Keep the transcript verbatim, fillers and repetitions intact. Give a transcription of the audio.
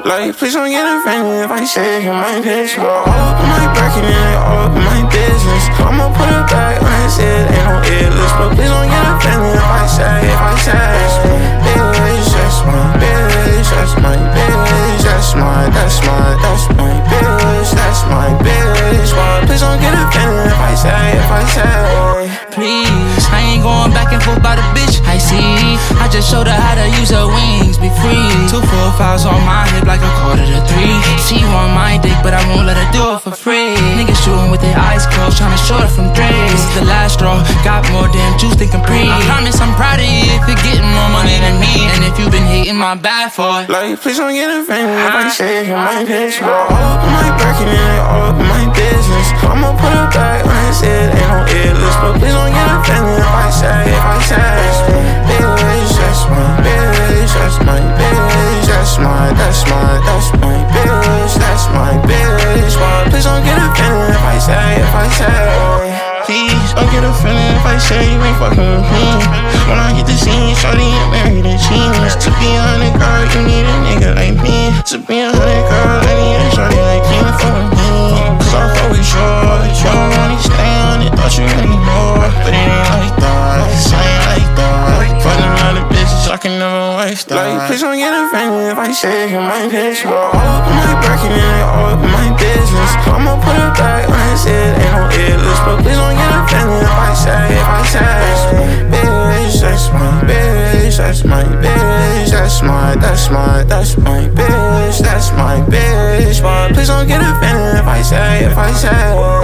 Like, please don't get offended if I say it my bitch. All up in my bracket and all up in my business. I'ma put it back when I said ain't no illness. But please don't get offended if I say, if I say that's my bitch, that's my bitch, that's my, that's my, that's my bitch, that's my bitch. But please don't get offended if I say, if I say. Please, I ain't going back and forth about a bitch I see. I just showed her how to use her wings, be free. Two four fives on my hip like a quarter to three. She want my dick, but I won't let her do it for free. Niggas shooting with their eyes closed, trying to short it from three. This is the last straw, got more damn juice than Capri. I promise I'm proud of you if you're getting more money than me. And if you've been hating, my bad for it. Like, please don't get offended if I say it my bitch. All up in my bracket and all up in my business. I'ma put it back when I said ain't no illness. But please don't get offended if I say, if I say that's my bitch, that's my bitch, that's my, that's my, that's my bitch, that's my bitch. But please don't get offended if I say, if I say. Please don't get offended if I say you ain't fucking with me. When I hit the scene, shorty ain't married a genius. To be a hundred girl, you need a nigga like me. To be a hundred girl, I need a shorty like you and fuck with me. Cause I'm always sure that you don't wanna stay on it, thought you really more. But it ain't like that, cause I ain't like that. Fucking other bitches, I can never waste that. Like, please don't get offended if I say it my bitch. All up in my bracket and all up in my business. I'ma put it back when I said ain't no illness. But please don't get offended if I say, if I say that's my bitch, that's my bitch, that's my, that's my, that's my bitch, that's my bitch. But please don't get offended if I say, if I say